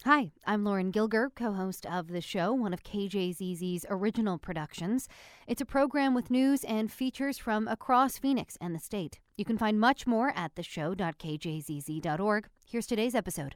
Hi, I'm Lauren Gilger, co-host of the show, one of KJZZ's original productions. It's a program with news and features from across Phoenix and the state. You can find much more at theshow.kjzz.org. Here's today's episode.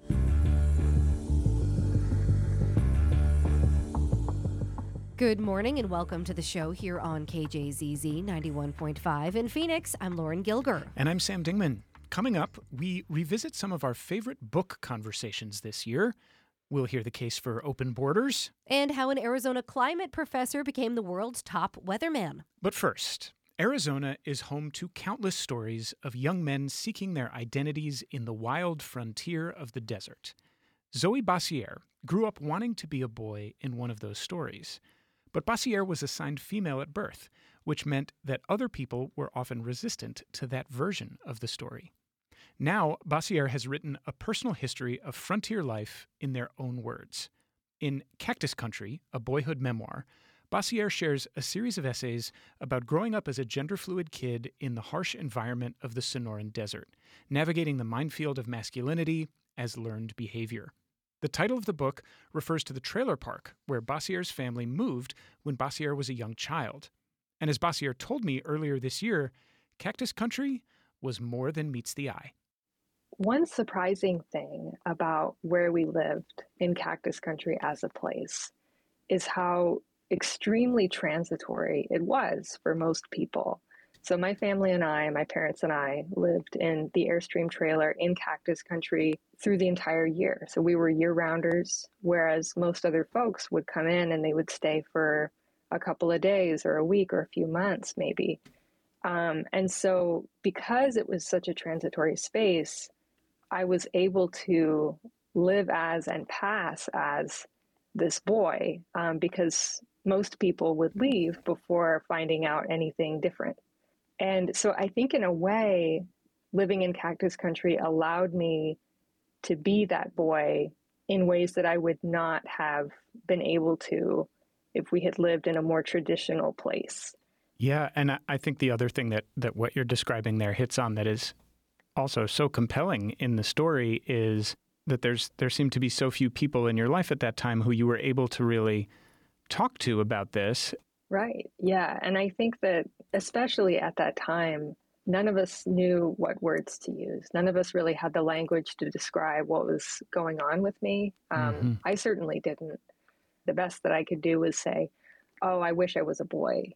Good morning and welcome to the show here on KJZZ 91.5 in Phoenix. I'm Lauren Gilger. And I'm Sam Dingman. Coming up, we revisit some of our favorite book conversations this year. We'll hear the case for open borders. And how an Arizona climate professor became the world's top weatherman. But first, Arizona is home to countless stories of young men seeking their identities in the wild frontier of the desert. Zoe Bassier grew up wanting to be a boy in one of those stories. But Bassier was assigned female at birth, which meant that other people were often resistant to that version of the story. Now, Bassier has written a personal history of frontier life in their own words. In Cactus Country, a boyhood memoir, Bassier shares a series of essays about growing up as a gender-fluid kid in the harsh environment of the Sonoran Desert, navigating the minefield of masculinity as learned behavior. The title of the book refers to the trailer park where Bassier's family moved when Bassier was a young child. And as Bassier told me earlier this year, Cactus Country was more than meets the eye. One surprising thing about where we lived in Cactus Country as a place is how extremely transitory it was for most people. So my family and I, my parents and I, lived in the Airstream trailer in Cactus Country through the entire year. So we were year-rounders, whereas most other folks would come in and they would stay for a couple of days or a week or a few months maybe. And so because it was such a transitory space, I was able to live as and pass as this boy because most people would leave before finding out anything different. And so I think in a way, living in Cactus Country allowed me to be that boy in ways that I would not have been able to if we had lived in a more traditional place. Yeah, and I think the other thing that what you're describing there hits on that is also so compelling in the story is that there seemed to be so few people in your life at that time who you were able to really talk to about this. Right. Yeah. And I think that especially at that time, none of us knew what words to use. None of us really had the language to describe what was going on with me. I certainly didn't. The best that I could do was say, oh, I wish I was a boy,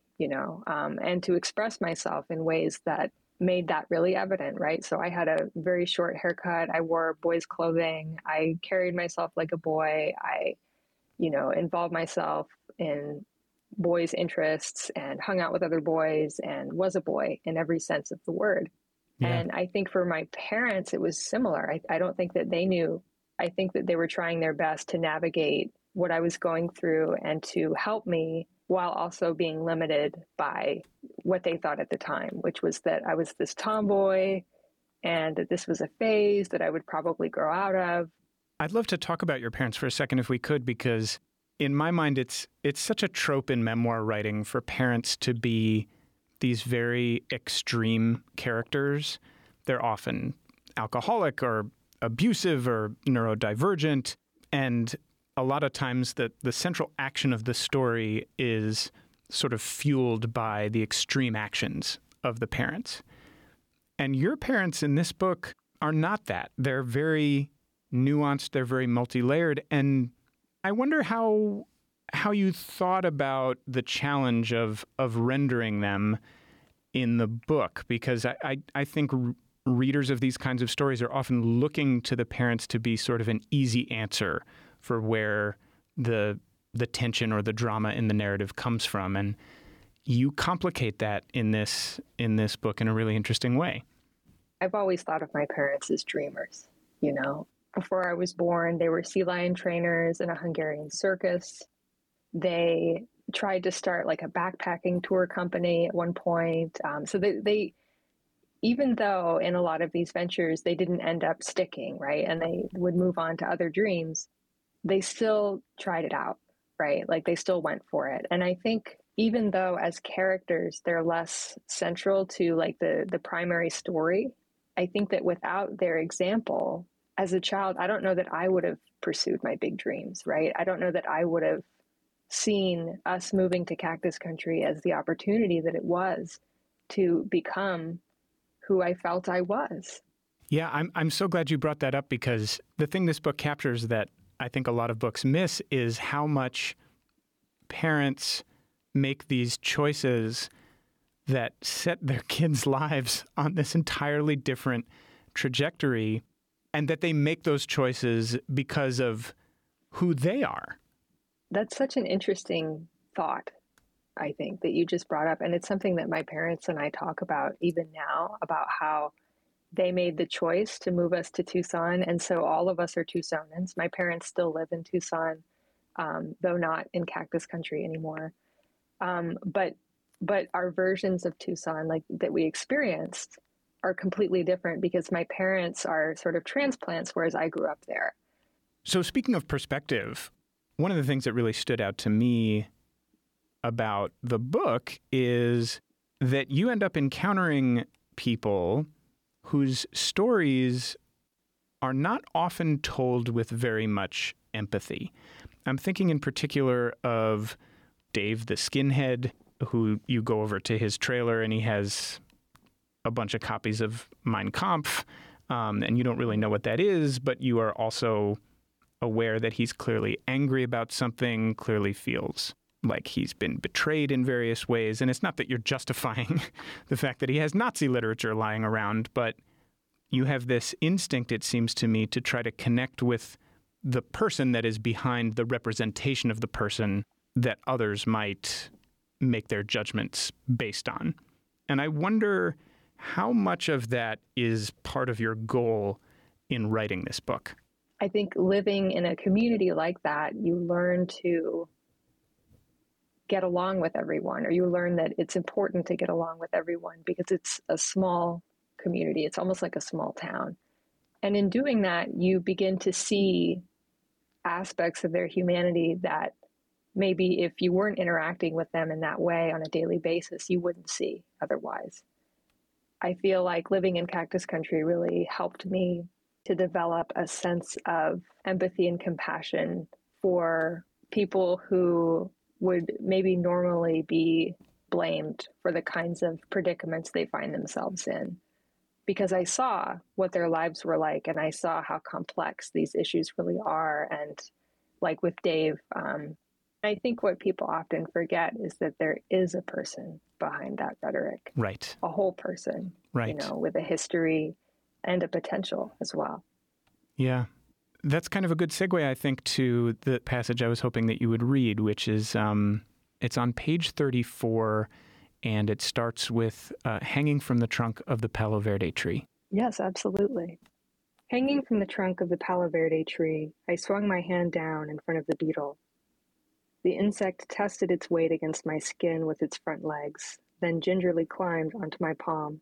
and to express myself in ways that made that really evident, right? So I had a very short haircut. I wore boys' clothing. I carried myself like a boy. I, involved myself in boys' interests and hung out with other boys and was a boy in every sense of the word. Yeah. And I think for my parents, it was similar. I don't think that they knew. I think that they were trying their best to navigate what I was going through and to help me while also being limited by what they thought at the time, which was that I was this tomboy and that this was a phase that I would probably grow out of. I'd love to talk about your parents for a second if we could, because in my mind, it's such a trope in memoir writing for parents to be these very extreme characters. They're often alcoholic or abusive or neurodivergent. And a lot of times the central action of the story is sort of fueled by the extreme actions of the parents. And your parents in this book are not that. They're very nuanced. They're very multi-layered. And I wonder how you thought about the challenge of rendering them in the book, because I think readers of these kinds of stories are often looking to the parents to be sort of an easy answer for where the tension or the drama in the narrative comes from. And you complicate that in this book in a really interesting way. I've always thought of my parents as dreamers, Before I was born, they were sea lion trainers in a Hungarian circus. They tried to start like a backpacking tour company at one point. So they, even though in a lot of these ventures, they didn't end up sticking, right? And they would move on to other dreams. They still tried it out, right? Like they still went for it. And I think even though as characters, they're less central to like the primary story, I think that without their example, as a child, I don't know that I would have pursued my big dreams, right? I don't know that I would have seen us moving to Cactus Country as the opportunity that it was to become who I felt I was. Yeah, I'm so glad you brought that up, because the thing this book captures that I think a lot of books miss is how much parents make these choices that set their kids' lives on this entirely different trajectory, and that they make those choices because of who they are. That's such an interesting thought, I think, that you just brought up. And it's something that my parents and I talk about even now, about how they made the choice to move us to Tucson. And so all of us are Tucsonans. My parents still live in Tucson, though not in Cactus Country anymore. But our versions of Tucson, like that we experienced, are completely different because my parents are sort of transplants, whereas I grew up there. So speaking of perspective, one of the things that really stood out to me about the book is that you end up encountering people whose stories are not often told with very much empathy. I'm thinking in particular of Dave the skinhead, who you go over to his trailer and he has a bunch of copies of Mein Kampf, and you don't really know what that is, but you are also aware that he's clearly angry about something, clearly feels like he's been betrayed in various ways. And it's not that you're justifying the fact that he has Nazi literature lying around, but you have this instinct, it seems to me, to try to connect with the person that is behind the representation of the person that others might make their judgments based on. And I wonder how much of that is part of your goal in writing this book. I think living in a community like that, you learn to get along with everyone, or you learn that it's important to get along with everyone because it's a small community. It's almost like a small town. And in doing that, you begin to see aspects of their humanity that maybe if you weren't interacting with them in that way on a daily basis, you wouldn't see otherwise. I feel like living in Cactus Country really helped me to develop a sense of empathy and compassion for people who would maybe normally be blamed for the kinds of predicaments they find themselves in. Because I saw what their lives were like, and I saw how complex these issues really are. And like with Dave, I think what people often forget is that there is a person behind that rhetoric. Right. A whole person, right, with a history and a potential as well. Yeah. That's kind of a good segue, I think, to the passage I was hoping that you would read, which is, it's on page 34, and it starts with hanging from the trunk of the Palo Verde tree. Yes, absolutely. Hanging from the trunk of the Palo Verde tree, I swung my hand down in front of the beetle. The insect tested its weight against my skin with its front legs, then gingerly climbed onto my palm.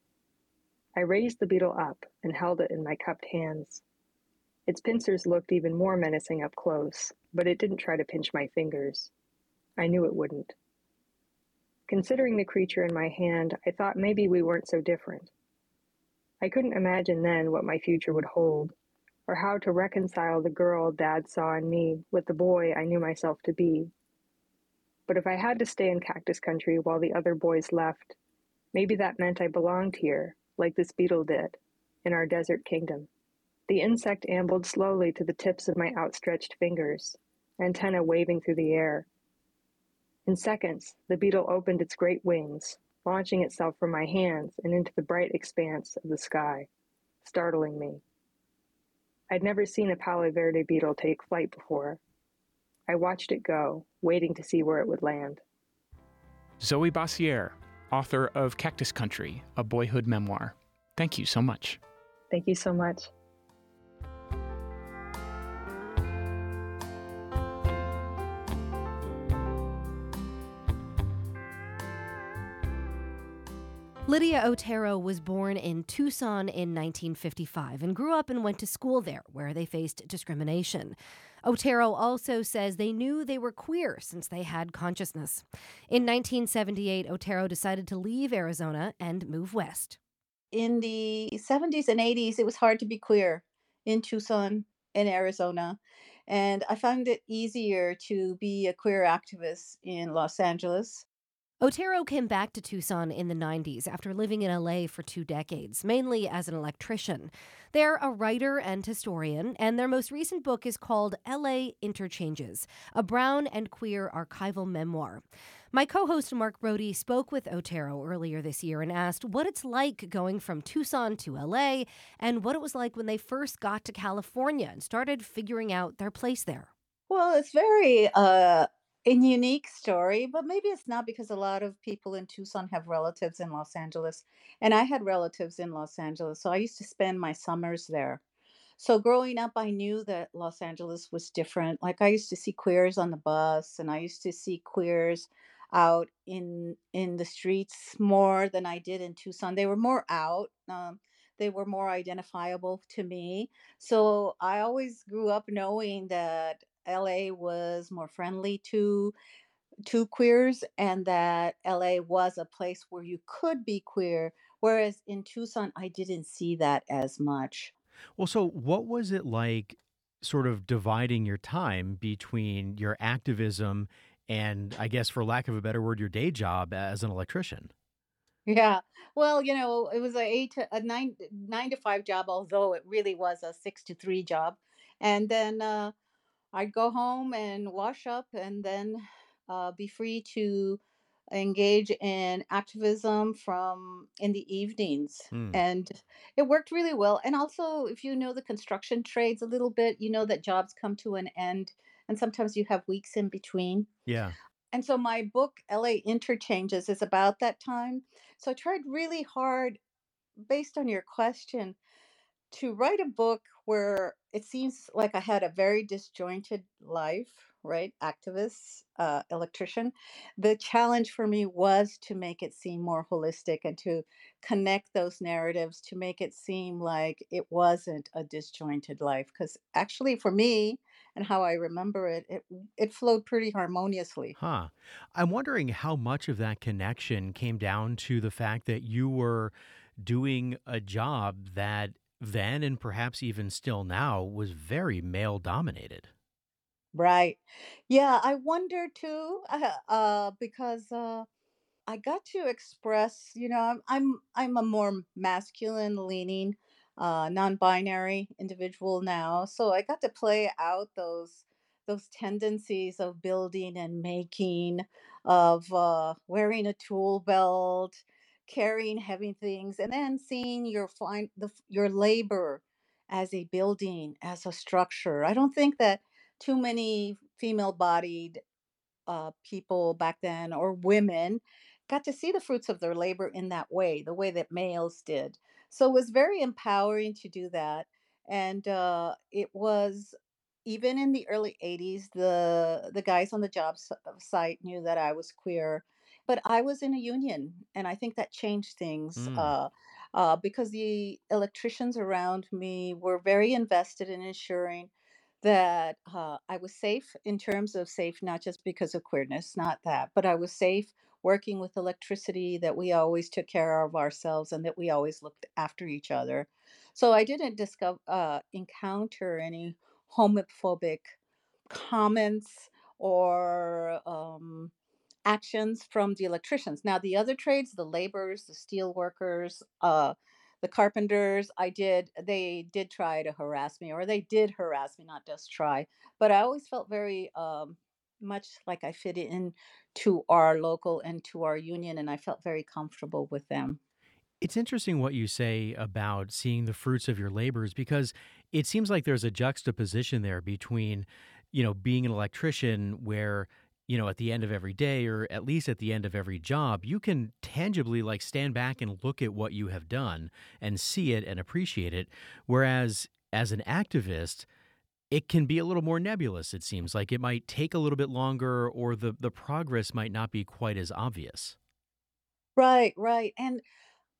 I raised the beetle up and held it in my cupped hands. Its pincers looked even more menacing up close, but it didn't try to pinch my fingers. I knew it wouldn't. Considering the creature in my hand, I thought maybe we weren't so different. I couldn't imagine then what my future would hold, or how to reconcile the girl Dad saw in me with the boy I knew myself to be. But if I had to stay in Cactus Country while the other boys left, maybe that meant I belonged here, like this beetle did, in our desert kingdom. The insect ambled slowly to the tips of my outstretched fingers, antennae waving through the air. In seconds, the beetle opened its great wings, launching itself from my hands and into the bright expanse of the sky, startling me. I'd never seen a Palo Verde beetle take flight before. I watched it go, waiting to see where it would land. Zoe Bossiere, author of Cactus Country, a boyhood memoir. Thank you so much. Thank you so much. Lydia Otero was born in Tucson in 1955 and grew up and went to school there, where they faced discrimination. Otero also says they knew they were queer since they had consciousness. In 1978, Otero decided to leave Arizona and move west. In the 70s and 80s, it was hard to be queer in Tucson, in Arizona, and I found it easier to be a queer activist in Los Angeles. Otero came back to Tucson in the 90s after living in LA for 2 decades, mainly as an electrician. They're a writer and historian, and their most recent book is called LA Interchanges, a brown and queer archival memoir. My co host Mark Brody spoke with Otero earlier this year and asked what it's like going from Tucson to LA and what it was like when they first got to California and started figuring out their place there. Well, it's very a unique story, but maybe it's not because a lot of people in Tucson have relatives in Los Angeles. And I had relatives in Los Angeles, so I used to spend my summers there. So growing up, I knew that Los Angeles was different. Like I used to see queers on the bus, and I used to see queers out in the streets more than I did in Tucson. They were more out. They were more identifiable to me. So I always grew up knowing that LA was more friendly to queers, and that LA was a place where you could be queer. Whereas in Tucson, I didn't see that as much. Well, so what was it like sort of dividing your time between your activism and, I guess, for lack of a better word, your day job as an electrician? Yeah. Well, it was a 9 to 5 job, although it really was a 6 to 3 job. And then I'd go home and wash up, and then be free to engage in activism from in the evenings. Hmm. And it worked really well. And also, if you know the construction trades a little bit, you know that jobs come to an end, and sometimes you have weeks in between. Yeah. And so my book, LA Interchanges, is about that time. So I tried really hard, based on your question, to write a book where it seems like I had a very disjointed life, right? Activist, electrician. The challenge for me was to make it seem more holistic and to connect those narratives to make it seem like it wasn't a disjointed life. Because actually, for me and how I remember it, it flowed pretty harmoniously. Huh. I'm wondering how much of that connection came down to the fact that you were doing a job that then and perhaps even still now was very male dominated. Right. Yeah, I wonder too, because I got to express, I'm a more masculine leaning, non-binary individual now. So I got to play out those tendencies of building and making, of wearing a tool belt, carrying heavy things, and then seeing your labor as a building, as a structure. I don't think that too many female-bodied people back then, or women, got to see the fruits of their labor in that way, the way that males did. So it was very empowering to do that. And it was, even in the early 80s, the guys on the site knew that I was queer, but I was in a union, and I think that changed things. Hmm. Because the electricians around me were very invested in ensuring that I was safe, in terms of safe, not just because of queerness, not that, but I was safe working with electricity, that we always took care of ourselves, and that we always looked after each other. So I didn't encounter any homophobic comments or actions from the electricians. Now, the other trades, the laborers, the steel workers, the carpenters, they did try to harass me, or they did harass me, not just try. But I always felt very much like I fit in to our local and to our union, and I felt very comfortable with them. It's interesting what you say about seeing the fruits of your labors because it seems like there's a juxtaposition there between, being an electrician where, at the end of every day or at least at the end of every job, you can tangibly like stand back and look at what you have done and see it and appreciate it. Whereas as an activist, it can be a little more nebulous, it seems like it might take a little bit longer or the progress might not be quite as obvious. Right, right. And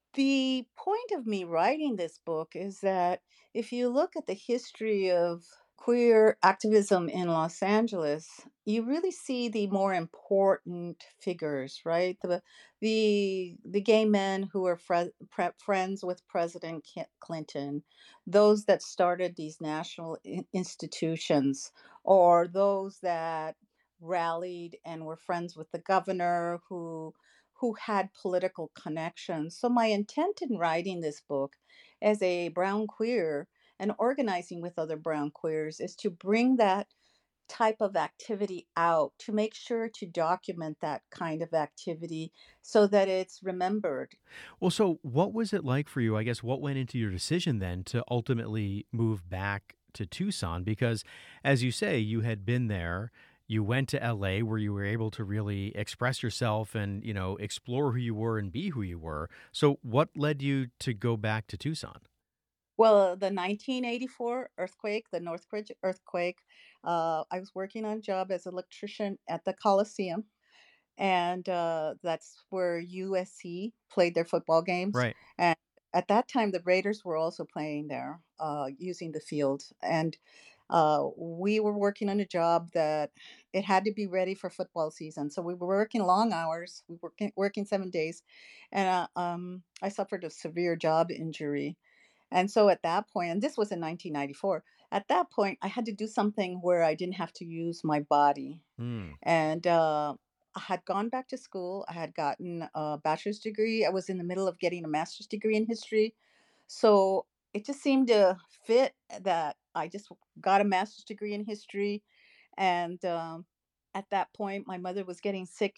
the point of me writing this book is that if you look at the history of queer activism in Los Angeles, you really see the more important figures, right? The gay men who were friends with President Clinton, those that started these national institutions, or those that rallied and were friends with the governor who had political connections. So my intent in writing this book as a brown queer and organizing with other brown queers is to bring that type of activity out, to make sure to document that kind of activity so that it's remembered. Well, so what was it like for you? I guess what went into your decision then to ultimately move back to Tucson? Because as you say, you had been there. You went to LA where you were able to really express yourself and, explore who you were and be who you were. So what led you to go back to Tucson? Well, the 1984 earthquake, the Northridge earthquake, I was working on a job as an electrician at the Coliseum, and that's where USC played their football games. Right. And at that time, the Raiders were also playing there, using the field. And we were working on a job that it had to be ready for football season. So we were working long hours. We were working 7 days, and I suffered a severe job injury. And so at that point, and this was in 1994, at that point, I had to do something where I didn't have to use my body. Mm. And I had gone back to school. I had gotten a bachelor's degree. I was in the middle of getting a master's degree in history. So it just seemed to fit that I just got a master's degree in history. And at that point, my mother was getting sick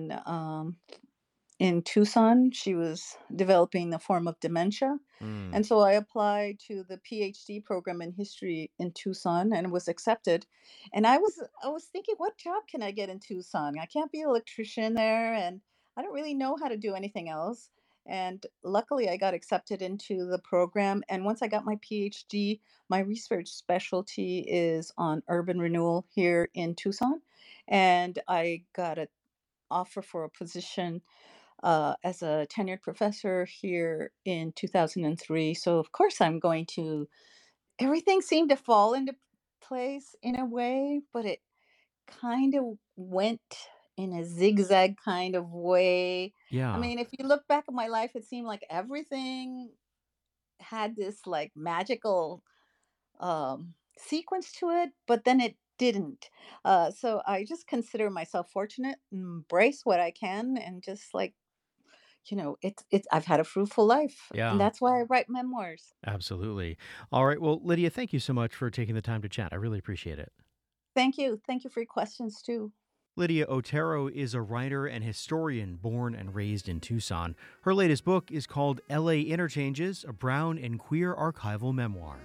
in Tucson. She was developing a form of dementia. Mm. And so I applied to the PhD program in history in Tucson and was accepted. And I was thinking, what job can I get in Tucson? I can't be an electrician there, and I don't really know how to do anything else. And luckily I got accepted into the program. And once I got my PhD, my research specialty is on urban renewal here in Tucson. And I got an offer for a position as a tenured professor here in 2003. So, of course, I'm going to, everything seemed to fall into place in a way, but it kind of went in a zigzag kind of way. I Yeah. mean, if you look back at my life, it seemed like everything had this like magical sequence to it, but then it didn't. So I just consider myself fortunate, embrace what I can, and just like it's I've had a fruitful life, and Yeah. that's why I write memoirs. Absolutely. All right. Well, Lydia, thank you so much for taking the time to chat. I really appreciate it. Thank you. Thank you for your questions too. Lydia Otero is a writer and historian born and raised in Tucson. Her latest book is called LA Interchanges, a brown and queer archival memoir.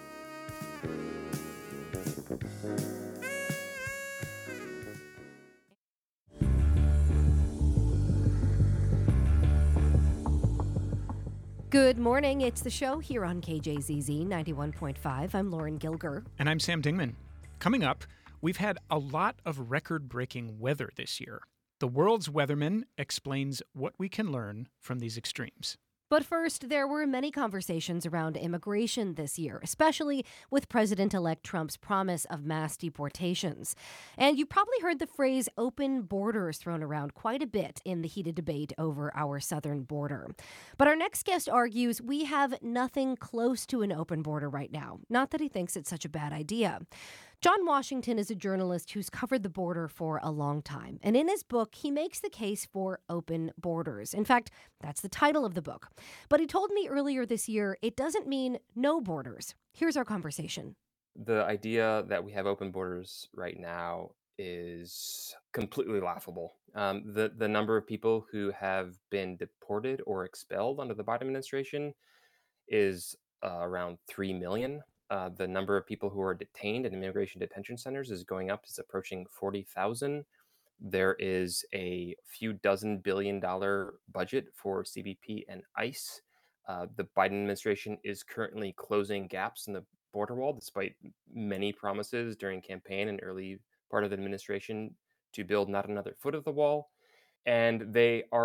Good morning. It's the show here on KJZZ 91.5. I'm Lauren Gilger. And I'm Sam Dingman. Coming up, we've had a lot of record-breaking weather this year. The world's weatherman explains what we can learn from these extremes. But first, there were many conversations around immigration this year, especially with President-elect Trump's promise of mass deportations. And you probably heard the phrase open borders thrown around quite a bit in the heated debate over our southern border. But our next guest argues we have nothing close to an open border right now. Not that he thinks it's such a bad idea. John Washington is a journalist who's covered the border for a long time. And in his book, he makes the case for open borders. In fact, that's the title of the book. But he told me earlier this year it doesn't mean no borders. Here's our conversation. The idea that we have open borders right now is completely laughable. The number of people who have been deported or expelled under the Biden administration is around 3 million. The number of people who are detained in immigration detention centers is going up. It's approaching 40,000. There is a few dozen $billion budget for CBP and ICE. The Biden administration is currently closing gaps in the border wall, despite many promises during campaign and early part of the administration to build not another foot of the wall. And they are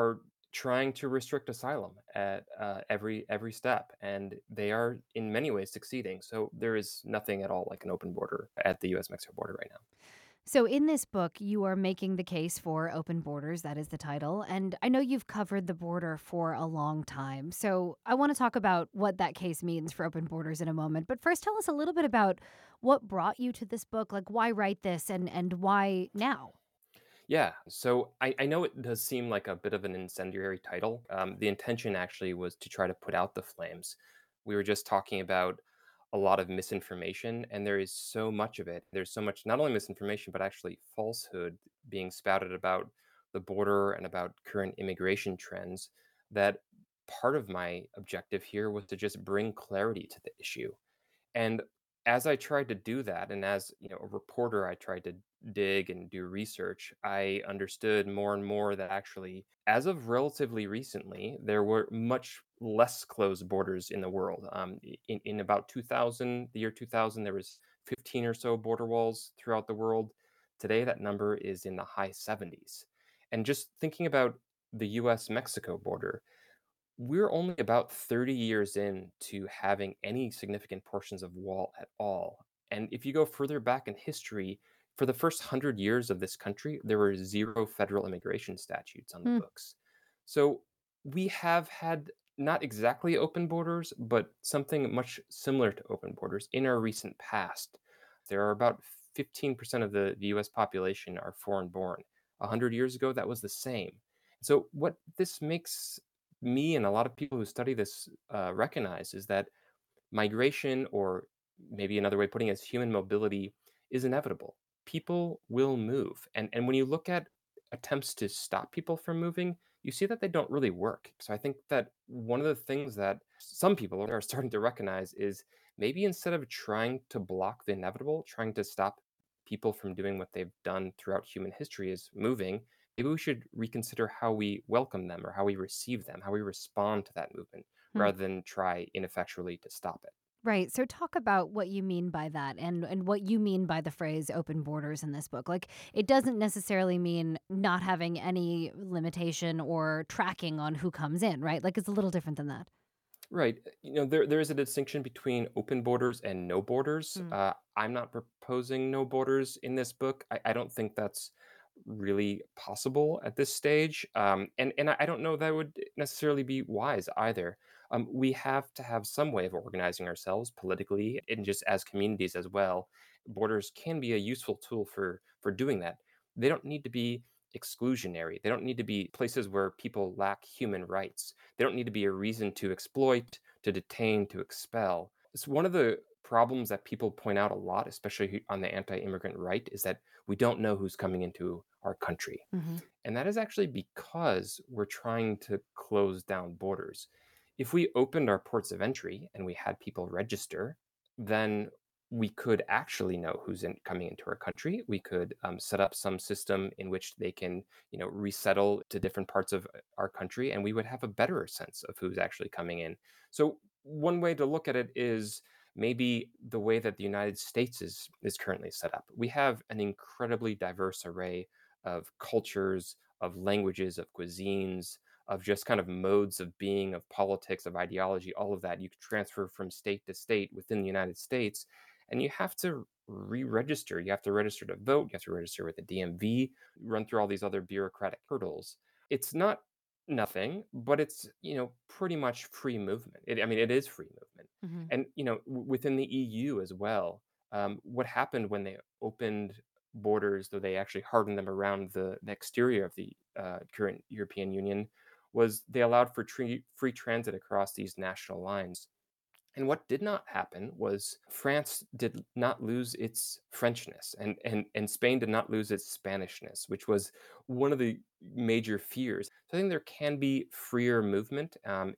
trying to restrict asylum at every step, and they are in many ways succeeding. So there is nothing at all like an open border at the U.S. Mexico border right now. So, in this book, you are making the case for open borders. That is the title. And I know you've covered the border for a long time. So, I want to talk about what that case means for open borders in a moment. But first, tell us a little bit about what brought you to this book. Like, why write this and why now? Yeah, so I know it does seem like a bit of an incendiary title. The intention actually was to try to put out the flames. We were just talking about a lot of misinformation, and there is so much of it. There's so much, not only misinformation, but actually falsehood being spouted about the border and about current immigration trends, that part of my objective here was to just bring clarity to the issue. And as I tried to do that, and as a reporter, I tried to dig and do research, I understood more and more that actually, as of relatively recently, there were much less closed borders in the world. In about 2000, the year 2000, there was 15 or so border walls throughout the world. Today, that number is in the high 70s. And just thinking about the U.S. Mexico border, we're only about 30 years into having any significant portions of wall at all. And if you go further back in history, for the first 100 years of this country, there were zero federal immigration statutes on the Hmm. books. So we have had not exactly open borders, but something much similar to open borders in our recent past. There are about 15% of the US population are foreign born. 100 years ago, that was the same. So what this makes me and a lot of people who study this recognize is that migration, or maybe another way of putting it is human mobility, is inevitable. People will move. And when you look at attempts to stop people from moving, you see that they don't really work. So I think that one of the things that some people are starting to recognize is maybe instead of trying to block the inevitable, trying to stop people from doing what they've done throughout human history is moving, maybe we should reconsider how we welcome them or how we receive them, how we respond to that movement, Hmm. rather than try ineffectually to stop it. Right. So talk about what you mean by that and what you mean by the phrase open borders in this book. Like it doesn't necessarily mean not having any limitation or tracking on who comes in, right? Like it's a little different than that. Right. There is a distinction between open borders and no borders. Mm. I'm not proposing no borders in this book. I don't think that's really possible at this stage. And I don't know that would necessarily be wise either. We have to have some way of organizing ourselves politically and just as communities as well. Borders can be a useful tool for doing that. They don't need to be exclusionary. They don't need to be places where people lack human rights. They don't need to be a reason to exploit, to detain, to expel. It's one of the problems that people point out a lot, especially on the anti immigrant right, is that we don't know who's coming into our country. Hmm. And that is actually because we're trying to close down borders. If we opened our ports of entry and we had people register, then we could actually know coming into our country. We could set up some system in which they can, resettle to different parts of our country, and we would have a better sense of who's actually coming in. So one way to look at it is maybe the way that the United States is currently set up. We have an incredibly diverse array of cultures, of languages, of cuisines, of just kind of modes of being, of politics, of ideology, all of that. You could transfer from state to state within the United States, and you have to re-register. You have to register to vote. You have to register with the DMV, run through all these other bureaucratic hurdles. It's not nothing, but it's pretty much free movement. It is free movement, Hmm. and within the EU as well. What happened when they opened borders, though they actually hardened them around the exterior of the current European Union, was they allowed for free transit across these national lines. And what did not happen was France did not lose its Frenchness, and Spain did not lose its Spanishness, which was one of the major fears. So I think there can be freer movement.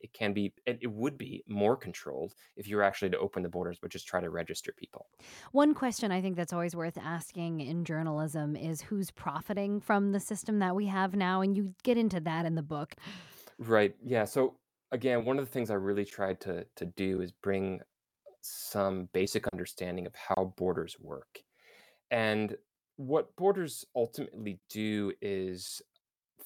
It would be more controlled if you were actually to open the borders, but just try to register people. One question I think that's always worth asking in journalism is who's profiting from the system that we have now, and you get into that in the book. Right. Yeah. So again, one of the things I really tried to do is bring some basic understanding of how borders work. And what borders ultimately do is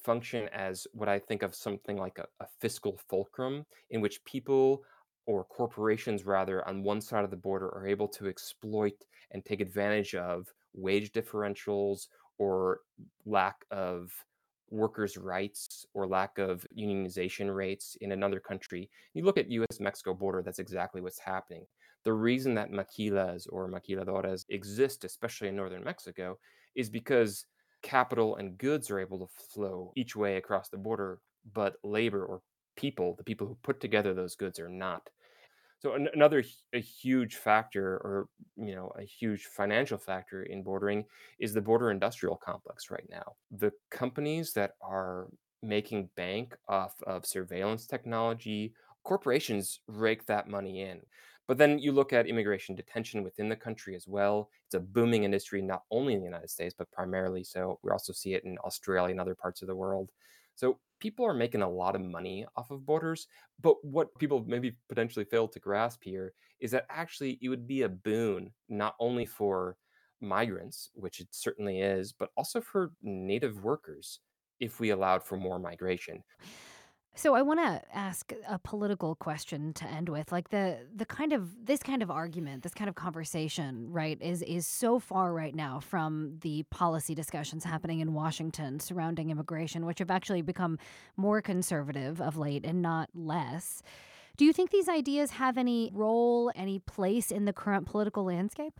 function as what I think of something like a fiscal fulcrum in which people or corporations rather on one side of the border are able to exploit and take advantage of wage differentials or lack of workers' rights or lack of unionization rates in another country. You look at US-Mexico border, that's exactly what's happening. The reason that maquilas or maquiladoras exist, especially in northern Mexico, is because capital and goods are able to flow each way across the border, but labor or people, the people who put together those goods, are not. So another a huge factor, or a huge financial factor in bordering, is the border industrial complex right now. The companies that are making bank off of surveillance technology, corporations rake that money in. But then you look at immigration detention within the country as well. It's a booming industry, not only in the United States, but primarily so. We also see it in Australia and other parts of the world. So people are making a lot of money off of borders. But what people maybe potentially fail to grasp here is that actually it would be a boon, not only for migrants, which it certainly is, but also for native workers if we allowed for more migration. So I want to ask a political question to end with. Like the kind of this kind of argument, this kind of conversation, right, is so far right now from the policy discussions happening in Washington surrounding immigration, which have actually become more conservative of late and not less. Do you think these ideas have any role, any place in the current political landscape?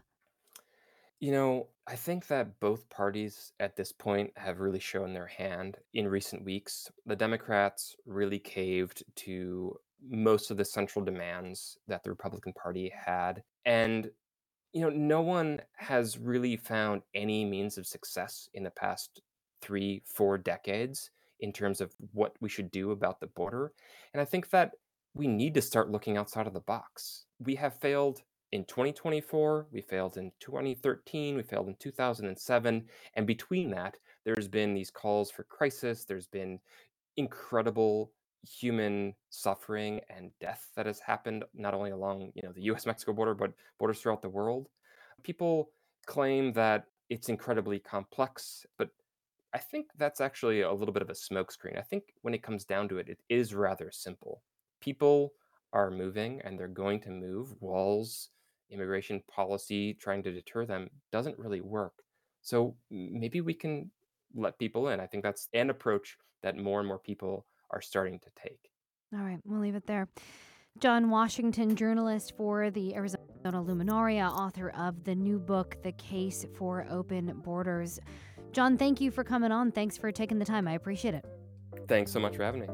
I think that both parties at this point have really shown their hand in recent weeks. The Democrats really caved to most of the central demands that the Republican Party had. And, no one has really found any means of success in the past 3, 4 decades in terms of what we should do about the border. And I think that we need to start looking outside of the box. We have failed in 2024, we failed in 2013, we failed in 2007. And between that, there's been these calls for crisis. There's been incredible human suffering and death that has happened not only along, the US-Mexico border, but borders throughout the world. People claim that it's incredibly complex, but I think that's actually a little bit of a smokescreen. I think when it comes down to it, it is rather simple. People are moving and they're going to move. Walls, immigration policy trying to deter them doesn't really work. So maybe we can let people in. I think that's an approach that more and more people are starting to take. All right, we'll leave it there. John Washington, journalist for the Arizona Luminaria, author of the new book, The Case for Open Borders. John, thank you for coming on. Thanks for taking the time. I appreciate it. Thanks so much for having me.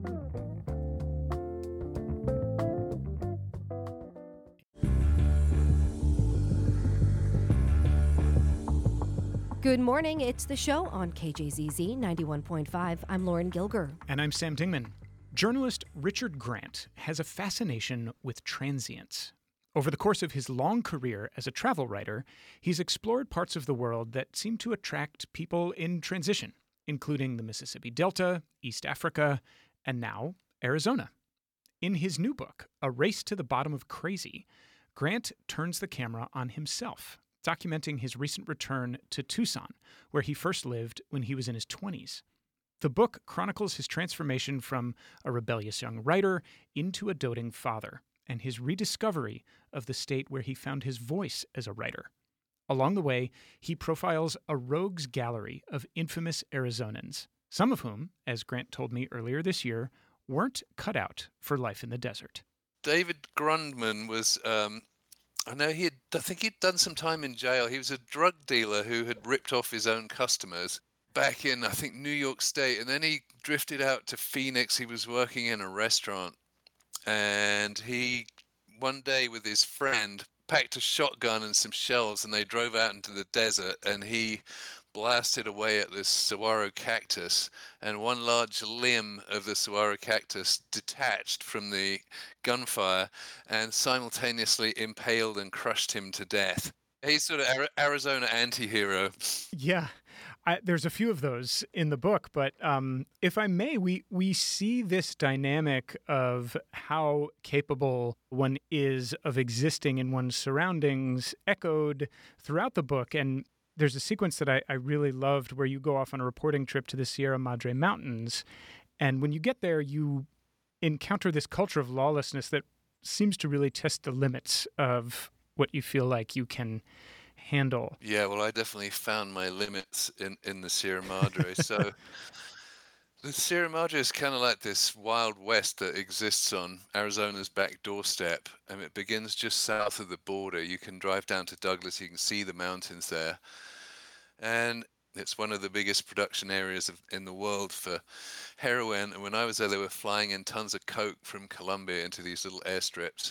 Good morning. It's the show on KJZZ 91.5. I'm Lauren Gilger. And I'm Sam Dingman. Journalist Richard Grant has a fascination with transients. Over the course of his long career as a travel writer, he's explored parts of the world that seem to attract people in transition, including the Mississippi Delta, East Africa, and now Arizona. In his new book, A Race to the Bottom of Crazy, Grant turns the camera on himself, documenting his recent return to Tucson, where he first lived when he was in his 20s. The book chronicles his transformation from a rebellious young writer into a doting father, and his rediscovery of the state where he found his voice as a writer. Along the way, he profiles a rogues gallery of infamous Arizonans, some of whom, as Grant told me earlier this year, weren't cut out for life in the desert. David Grundman was, I think he'd done some time in jail. He was a drug dealer who had ripped off his own customers back in, I think, New York State. And then he drifted out to Phoenix. He was working in a restaurant. And he, one day with his friend, packed a shotgun and some shells, and they drove out into the desert, and he blasted away at this saguaro cactus, and one large limb of the saguaro cactus detached from the gunfire and simultaneously impaled and crushed him to death. He's sort of Arizona anti-hero. Yeah. There's a few of those in the book, but if I may, we see this dynamic of how capable one is of existing in one's surroundings echoed throughout the book. And there's a sequence that I really loved where you go off on a reporting trip to the Sierra Madre Mountains. And when you get there, you encounter this culture of lawlessness that seems to really test the limits of what you feel like you can handle. Yeah, well, I definitely found my limits in the Sierra Madre. So the Sierra Madre is kind of like this wild west that exists on Arizona's back doorstep. And it begins just south of the border. You can drive down to Douglas, you can see the mountains there. And it's one of the biggest production areas in the world for heroin. And when I was there, they were flying in tons of coke from Colombia into these little airstrips.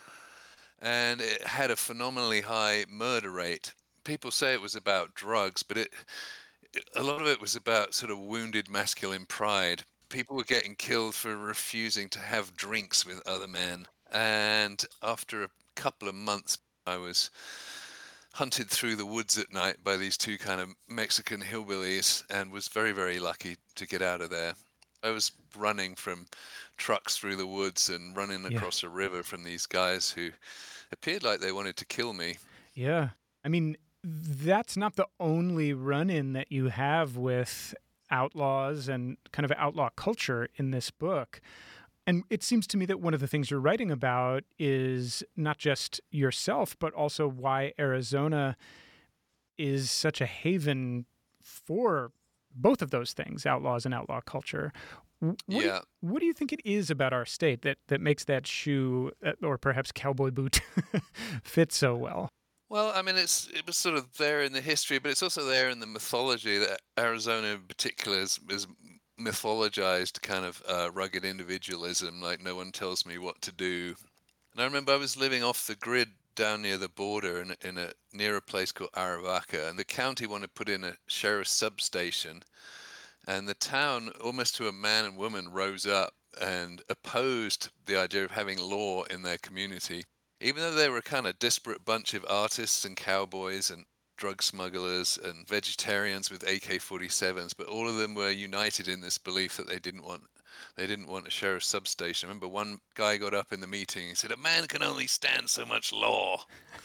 And it had a phenomenally high murder rate. People say it was about drugs, but a lot of it was about sort of wounded masculine pride. People were getting killed for refusing to have drinks with other men. And after a couple of months, I was hunted through the woods at night by these two kind of Mexican hillbillies and was very, very lucky to get out of there. I was running from trucks through the woods and running across a river from these guys who appeared like they wanted to kill me. Yeah. I mean, that's not the only run-in that you have with outlaws and kind of outlaw culture in this book. And it seems to me that one of the things you're writing about is not just yourself, but also why Arizona is such a haven for both of those things, outlaws and outlaw culture. What do you think it is about our state that makes that shoe or perhaps cowboy boot fit so well? Well, I mean, it was sort of there in the history, but it's also there in the mythology that Arizona in particular is mythologized kind of rugged individualism, like no one tells me what to do. And I remember I was living off the grid down near the border near a place called Aravaca, and the county wanted to put in a sheriff's substation, and the town, almost to a man and woman, rose up and opposed the idea of having law in their community. Even though they were a kind of disparate bunch of artists and cowboys and drug smugglers and vegetarians with AK-47s, but all of them were united in this belief that they didn't want a sheriff's substation. I remember one guy got up in the meeting and said, "A man can only stand so much law."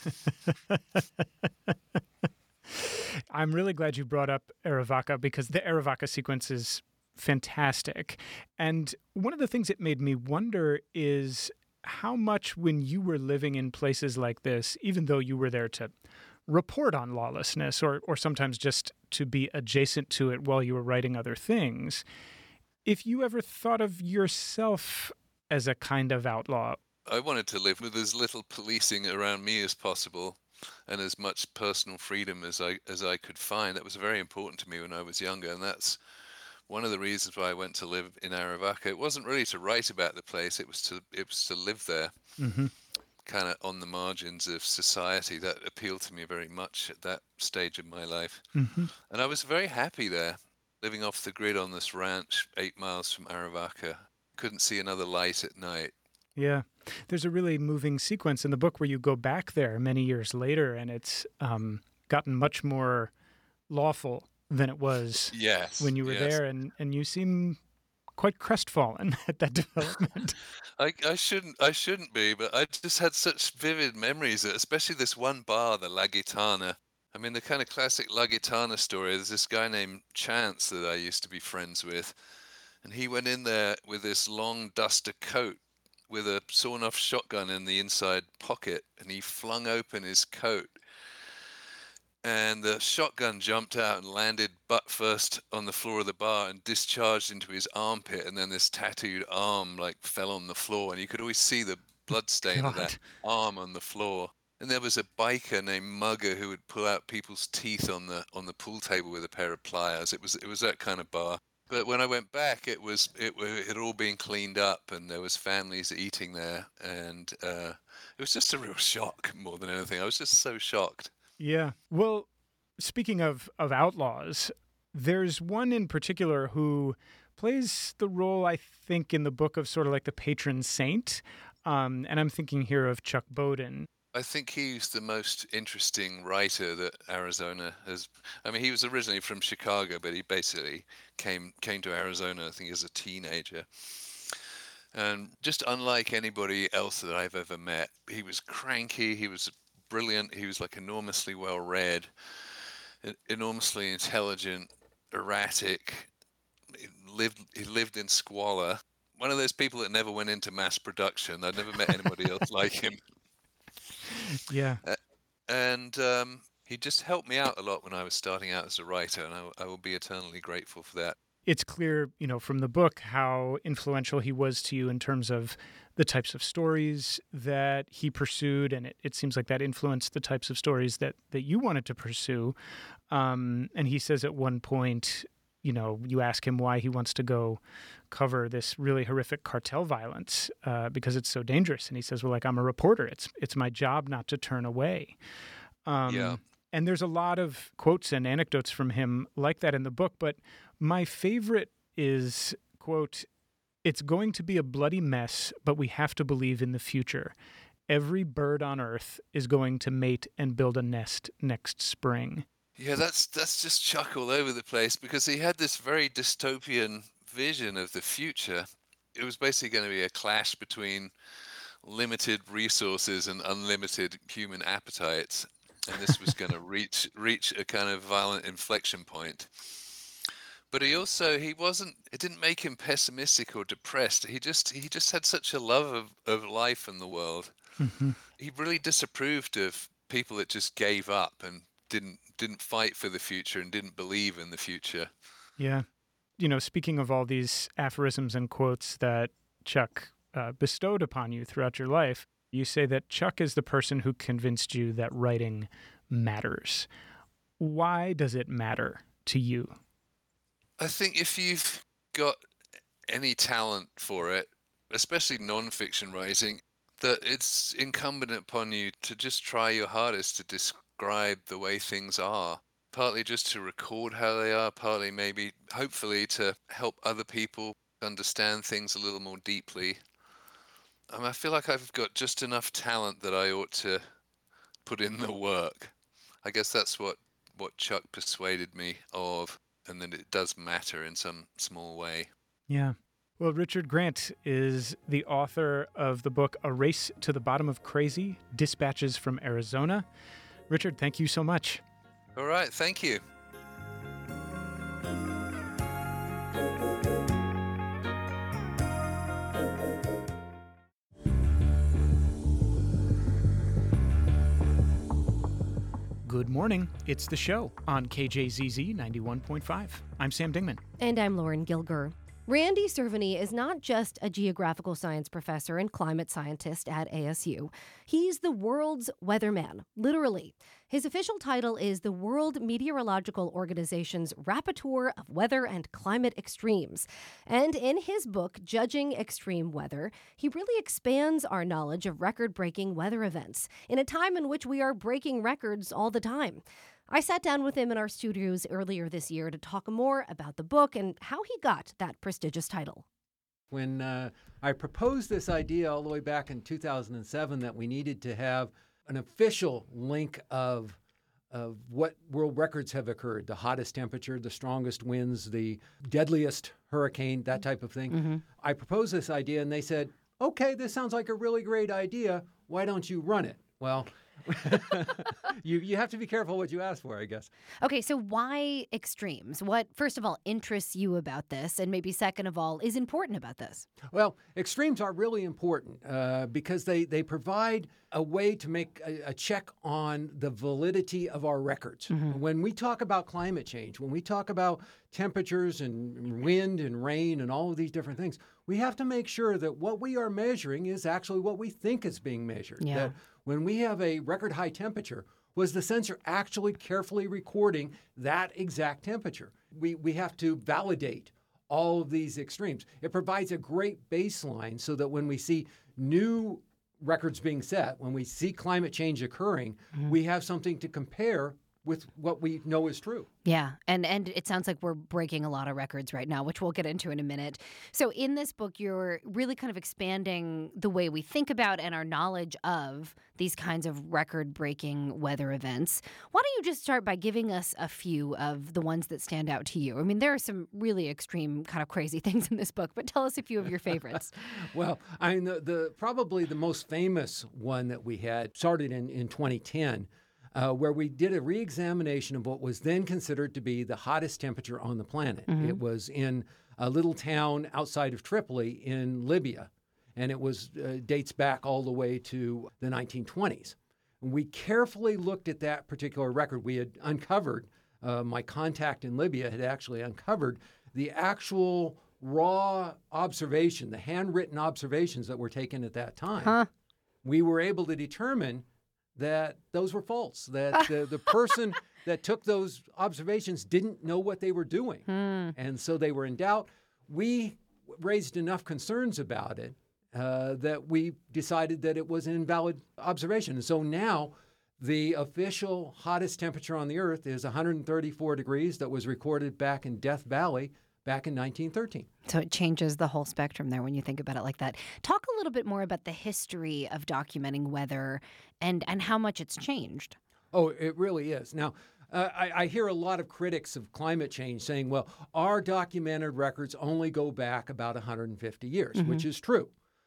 I'm really glad you brought up Aravaca because the Aravaca sequence is fantastic. And one of the things that made me wonder is how much when you were living in places like this, even though you were there to report on lawlessness or sometimes just to be adjacent to it while you were writing other things, if you ever thought of yourself as a kind of outlaw. I wanted to live with as little policing around me as possible and as much personal freedom as I could find. That was very important to me when I was younger, and that's one of the reasons why I went to live in Aravaca. It wasn't really to write about the place; it was to live there. Mm-hmm. Kind of on the margins of society. That appealed to me very much at that stage of my life. Mm-hmm. And I was very happy there, living off the grid on this ranch 8 miles from Aravaca. Couldn't see another light at night. Yeah. There's a really moving sequence in the book where you go back there many years later, and it's gotten much more lawful than it was when you were there, and you seem quite crestfallen at that development. I shouldn't be, but I just had such vivid memories, especially this one bar, the La Gitana. I mean, the kind of classic La Gitana story. There's this guy named Chance that I used to be friends with, and he went in there with this long duster coat with a sawn-off shotgun in the inside pocket, and he flung open his coat. And the shotgun jumped out and landed butt first on the floor of the bar and discharged into his armpit. And then this tattooed arm fell on the floor, and you could always see the blood stain of that arm on the floor. And there was a biker named Mugger who would pull out people's teeth on the pool table with a pair of pliers. It was that kind of bar. But when I went back, it had all been cleaned up, and there was families eating there, and it was just a real shock more than anything. I was just so shocked. Yeah. Well, speaking of outlaws, there's one in particular who plays the role, I think, in the book of sort of like the patron saint. And I'm thinking here of Chuck Bowden. I think he's the most interesting writer that Arizona has. I mean, he was originally from Chicago, but he basically came to Arizona, I think, as a teenager. And just unlike anybody else that I've ever met, he was cranky, he was brilliant, he was enormously well read, enormously intelligent, erratic. He lived in squalor. One of those people that never went into mass production. I'd never met anybody else like him. Yeah. And he just helped me out a lot when I was starting out as a writer, and I will be eternally grateful for that. It's clear, from the book how influential he was to you in terms of the types of stories that he pursued, and it seems like that influenced the types of stories that you wanted to pursue. And he says at one point, you ask him why he wants to go cover this really horrific cartel violence because it's so dangerous. And he says, well, I'm a reporter. It's my job not to turn away. Yeah. And there's a lot of quotes and anecdotes from him like that in the book. But my favorite is, quote, "It's going to be a bloody mess, but we have to believe in the future. Every bird on earth is going to mate and build a nest next spring." Yeah, that's just Chuck all over the place, because he had this very dystopian vision of the future. It was basically going to be a clash between limited resources and unlimited human appetites, and this was going to reach a kind of violent inflection point. But it didn't make him pessimistic or depressed. He just had such a love of life and the world. Mm-hmm. He really disapproved of people that just gave up and didn't fight for the future and didn't believe in the future. Yeah. Speaking of all these aphorisms and quotes that Chuck bestowed upon you throughout your life, you say that Chuck is the person who convinced you that writing matters. Why does it matter to you? I think if you've got any talent for it, especially non-fiction writing, that it's incumbent upon you to just try your hardest to describe the way things are. Partly just to record how they are, partly maybe, hopefully, to help other people understand things a little more deeply. I feel like I've got just enough talent that I ought to put in the work. I guess that's what Chuck persuaded me of, and that it does matter in some small way. Yeah. Well, Richard Grant is the author of the book A Race to the Bottom of Crazy, Dispatches from Arizona. Richard, thank you so much. All right, thank you. Good morning. It's The Show on KJZZ 91.5. I'm Sam Dingman. And I'm Lauren Gilger. Randy Cerveny is not just a geographical science professor and climate scientist at ASU. He's the world's weatherman, literally. His official title is the World Meteorological Organization's Rapporteur of Weather and Climate Extremes. And in his book, Judging Extreme Weather, he really expands our knowledge of record-breaking weather events in a time in which we are breaking records all the time. I sat down with him in our studios earlier this year to talk more about the book and how he got that prestigious title. When I proposed this idea all the way back in 2007 that we needed to have an official link of what world records have occurred, the hottest temperature, the strongest winds, the deadliest hurricane, that type of thing. Mm-hmm. I proposed this idea and they said, okay, this sounds like a really great idea. Why don't you run it? Well, you have to be careful what you ask for, I guess. Okay, so why extremes? What, first of all, interests you about this? And maybe second of all, is important about this? Well, extremes are really important because they provide a way to make a check on the validity of our records. Mm-hmm. When we talk about climate change, when we talk about temperatures and wind and rain and all of these different things, we have to make sure that what we are measuring is actually what we think is being measured. Yeah. That when we have a record high temperature, was the sensor actually carefully recording that exact temperature? We have to validate all of these extremes. It provides a great baseline so that when we see new records being set, when we see climate change occurring, we have something to compare with what we know is true. Yeah, and it sounds like we're breaking a lot of records right now, which we'll get into in a minute. So in this book, you're really kind of expanding the way we think about and our knowledge of these kinds of record-breaking weather events. Why don't you just start by giving us a few of the ones that stand out to you? I mean, there are some really extreme, kind of crazy things in this book, but tell us a few of your favorites. Well, I mean, the probably the most famous one that we had started in 2010. where we did a re-examination of what was then considered to be the hottest temperature on the planet. It was in a little town outside of Tripoli in Libya, and it was dates back all the way to the 1920s. We carefully looked at that particular record. We had uncovered, my contact in Libya had actually uncovered the actual raw observation, the handwritten observations that were taken at that time. We were able to determine that those were false, that the person that took those observations didn't know what they were doing. And so they were in doubt. We raised enough concerns about it that we decided that it was an invalid observation. And so now the official hottest temperature on the Earth is 134 degrees that was recorded back in Death Valley back in 1913. So it changes the whole spectrum there when you think about it like that. Talk a little bit more about the history of documenting weather and how much it's changed. Oh, it really is. Now, I hear a lot of critics of climate change saying, well, our documented records only go back about 150 years, which is true.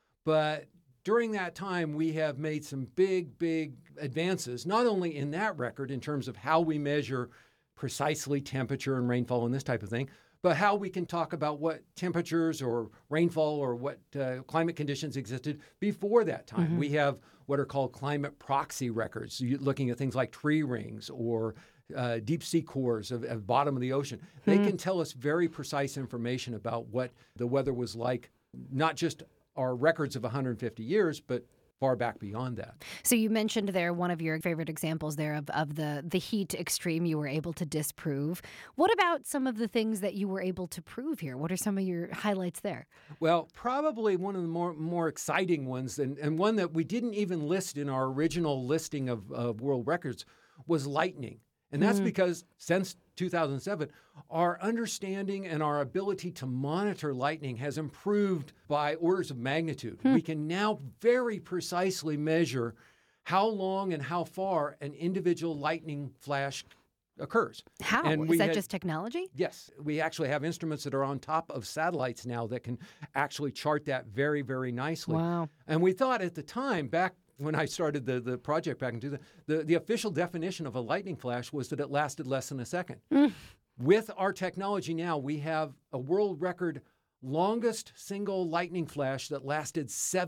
But during that time, we have made some big advances, not only in that record in terms of how we measure precisely temperature and rainfall and this type of thing, but how we can talk about what temperatures or rainfall or what climate conditions existed before that time. We have what are called climate proxy records, looking at things like tree rings or deep sea cores of bottom of the ocean. They can tell us very precise information about what the weather was like, not just our records of 150 years, but far back beyond that. So you mentioned there one of your favorite examples there of the heat extreme you were able to disprove. What about some of the things that you were able to prove here? What are some of your highlights there? Well, probably one of the more exciting ones, and one that we didn't even list in our original listing of world records, was lightning. And that's because since 2007, our understanding and our ability to monitor lightning has improved by orders of magnitude. We can now very precisely measure how long and how far an individual lightning flash occurs. How? And Is that just technology? Yes. We actually have instruments that are on top of satellites now that can actually chart that very, very nicely. Wow. And we thought at the time, back when I started the project back in 2000, the official definition of a lightning flash was that it lasted less than a second. With our technology now, we have a world record longest single lightning flash that lasted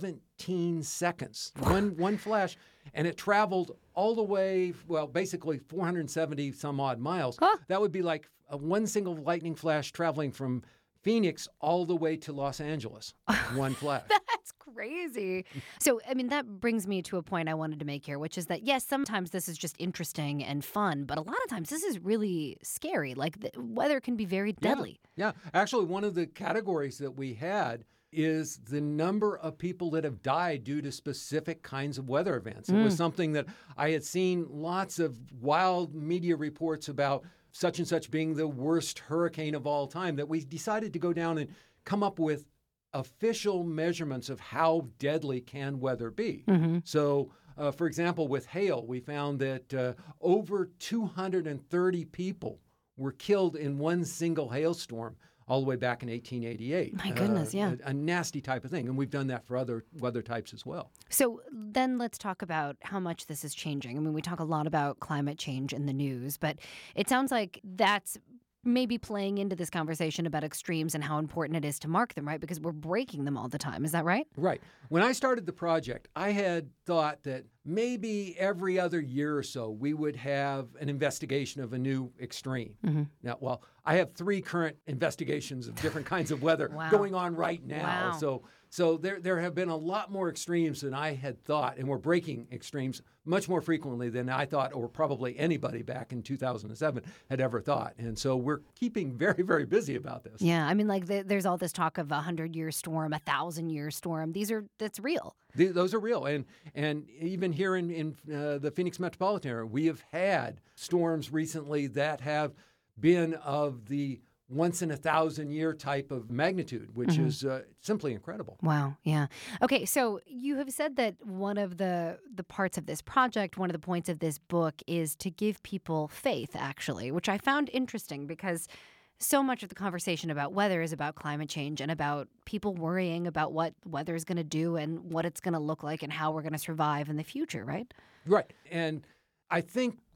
17 seconds. One flash, and it traveled all the way, well, basically 470 some odd miles. That would be like one single lightning flash traveling from Phoenix all the way to Los Angeles. One flash. That's crazy. So, I mean, that brings me to a point I wanted to make here, which is that, yes, sometimes this is just interesting and fun, but a lot of times this is really scary. Like, the weather can be very deadly. Yeah. Actually, one of the categories that we had is the number of people that have died due to specific kinds of weather events. It was something that I had seen lots of wild media reports about such and such being the worst hurricane of all time, that we decided to go down and come up with official measurements of how deadly can weather be. So, for example, with hail, we found that over 230 people were killed in one single hailstorm all the way back in 1888. My goodness, yeah. A nasty type of thing. And we've done that for other weather types as well. So then let's talk about how much this is changing. I mean, we talk a lot about climate change in the news, but it sounds like that's maybe playing into this conversation about extremes and how important it is to mark them, right? Because we're breaking them all the time. Is that right? Right. When I started the project, I had thought that maybe every other year or so we would have an investigation of a new extreme. Now, well, I have 3 current investigations of different kinds of weather going on right now. So there have been a lot more extremes than I had thought, and we're breaking extremes much more frequently than I thought, or probably anybody back in 2007 had ever thought. And so we're keeping very, very busy about this. Yeah, I mean, like there's all this talk of a 100-year storm, a 1,000-year storm. That's real. Those are real. And even here in the Phoenix metropolitan area, we have had storms recently that have been of the once in 1,000-year type of magnitude, which is simply incredible. Wow, yeah. Okay, so you have said that one of the parts of this project, one of the points of this book is to give people faith, actually, which I found interesting because so much of the conversation about weather is about climate change and about people worrying about what weather is going to do and what it's going to look like and how we're going to survive in the future, right? Right. And I think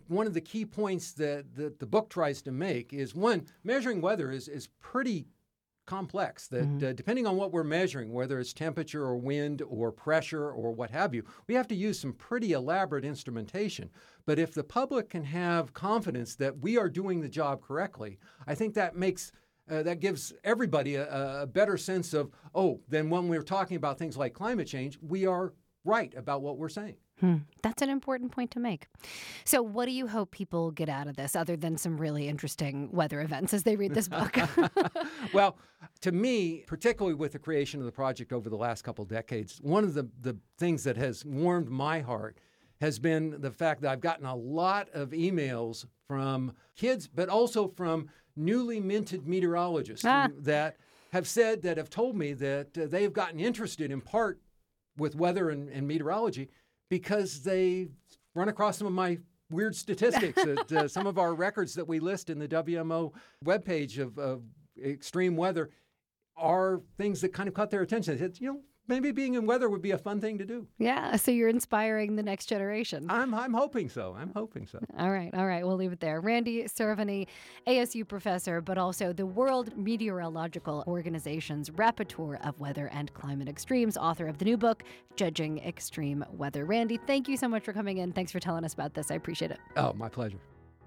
one of the key points that the book tries to make is, one, measuring weather is pretty complex, that depending on what we're measuring, whether it's temperature or wind or pressure or what have you, we have to use some pretty elaborate instrumentation. But if the public can have confidence that we are doing the job correctly, I think that makes that gives everybody a better sense of, then when we're talking about things like climate change, we are right about what we're saying. That's an important point to make. So what do you hope people get out of this, other than some really interesting weather events as they read this book? Well, to me, particularly with the creation of the project over the last couple of decades, one of the things that has warmed my heart has been the fact that I've gotten a lot of emails from kids, but also from newly minted meteorologists that have told me that they've gotten interested in part with weather and meteorology because they run across some of my weird statistics that some of our records that we list in the WMO webpage of extreme weather are things that kind of caught their attention. They said, maybe being in weather would be a fun thing to do. Yeah, so you're inspiring the next generation. I'm hoping so. All right. We'll leave it there. Randy Cerveny, ASU professor, but also the World Meteorological Organization's rapporteur of weather and climate extremes, author of the new book, Judging Extreme Weather. Randy, thank you so much for coming in. Thanks for telling us about this. I appreciate it. Oh, my pleasure.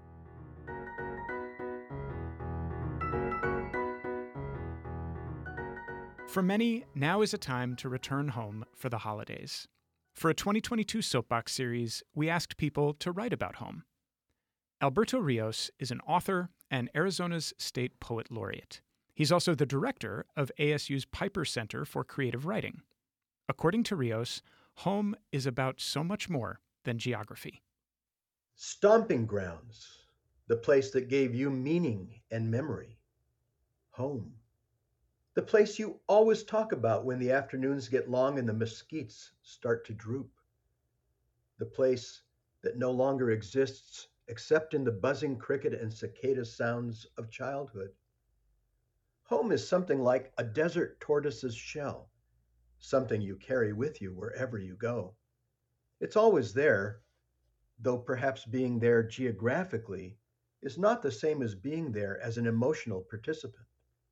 For many, now is a time to return home for the holidays. For a 2022 Soapbox series, we asked people to write about home. Alberto Rios is an author and Arizona's State Poet Laureate. He's also the director of ASU's Piper Center for Creative Writing. According to Rios, home is about so much more than geography. Stomping grounds, the place that gave you meaning and memory. Home. The place you always talk about when the afternoons get long and the mesquites start to droop. The place that no longer exists except in the buzzing cricket and cicada sounds of childhood. Home is something like a desert tortoise's shell, something you carry with you wherever you go. It's always there, though perhaps being there geographically is not the same as being there as an emotional participant.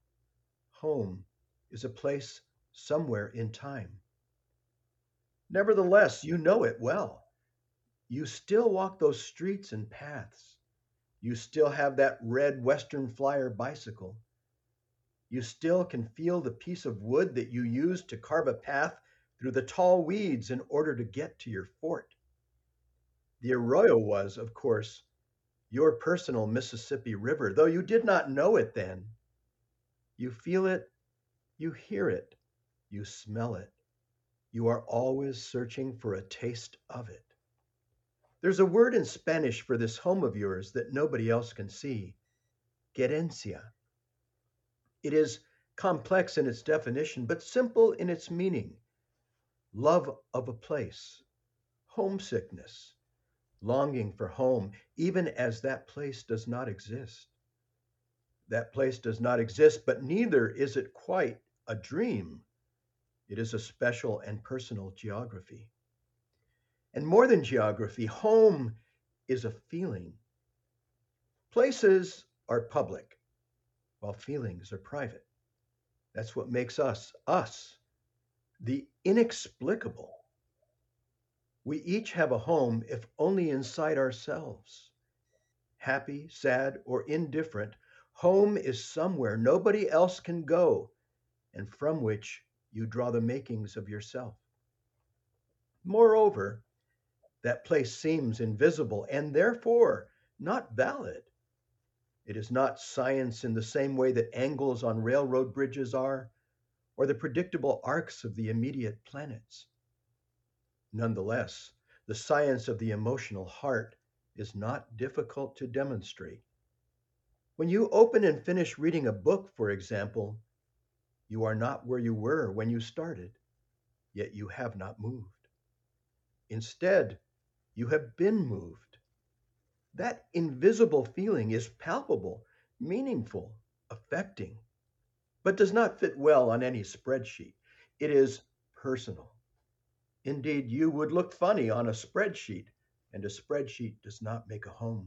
Home is a place somewhere in time. Nevertheless, you know it well. You still walk those streets and paths. You still have that red Western Flyer bicycle. You still can feel the piece of wood that you used to carve a path through the tall weeds in order to get to your fort. The arroyo was, of course, your personal Mississippi River, though you did not know it then. You feel it, you hear it, you smell it. You are always searching for a taste of it. There's a word in Spanish for this home of yours that nobody else can see, querencia. It is complex in its definition, but simple in its meaning. Love of a place, homesickness, longing for home, even as that place does not exist. That place does not exist, but neither is it quite a dream. It is a special and personal geography. And more than geography, home is a feeling. Places are public, while feelings are private. That's what makes us, the inexplicable. We each have a home, if only inside ourselves. Happy, sad, or indifferent, home is somewhere nobody else can go, and from which you draw the makings of yourself. Moreover, that place seems invisible and therefore not valid. It is not science in the same way that angles on railroad bridges are, or the predictable arcs of the immediate planets. Nonetheless, the science of the emotional heart is not difficult to demonstrate. When you open and finish reading a book, for example, you are not where you were when you started, yet you have not moved. Instead, you have been moved. That invisible feeling is palpable, meaningful, affecting, but does not fit well on any spreadsheet. It is personal. Indeed, you would look funny on a spreadsheet, and a spreadsheet does not make a home.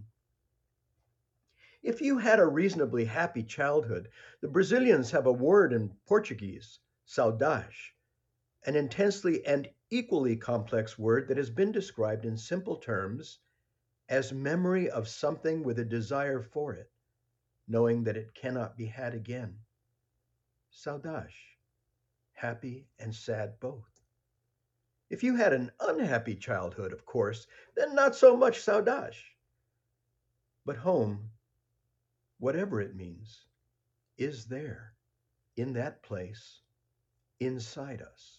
If you had a reasonably happy childhood, the Brazilians have a word in Portuguese, saudade, an intensely and equally complex word that has been described in simple terms as memory of something with a desire for it, knowing that it cannot be had again. Saudade, happy and sad both. If you had an unhappy childhood, of course, then not so much saudade. But home, whatever it means, is there, in that place, inside us.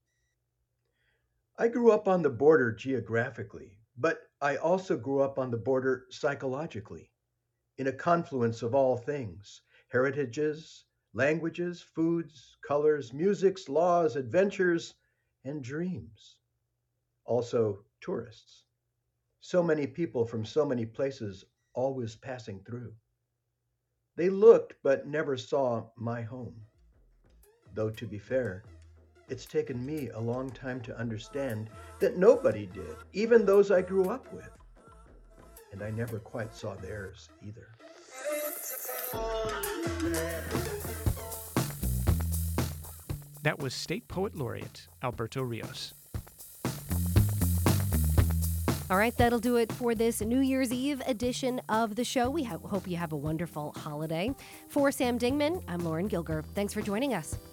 I grew up on the border geographically, but I also grew up on the border psychologically, in a confluence of all things, heritages, languages, foods, colors, musics, laws, adventures, and dreams. Also, tourists. So many people from so many places always passing through. They looked but never saw my home. Though, to be fair, it's taken me a long time to understand that nobody did, even those I grew up with. And I never quite saw theirs either. That was State Poet Laureate Alberto Rios. All right, that'll do it for this New Year's Eve edition of the show. We hope you have a wonderful holiday. For Sam Dingman, I'm Lauren Gilger. Thanks for joining us.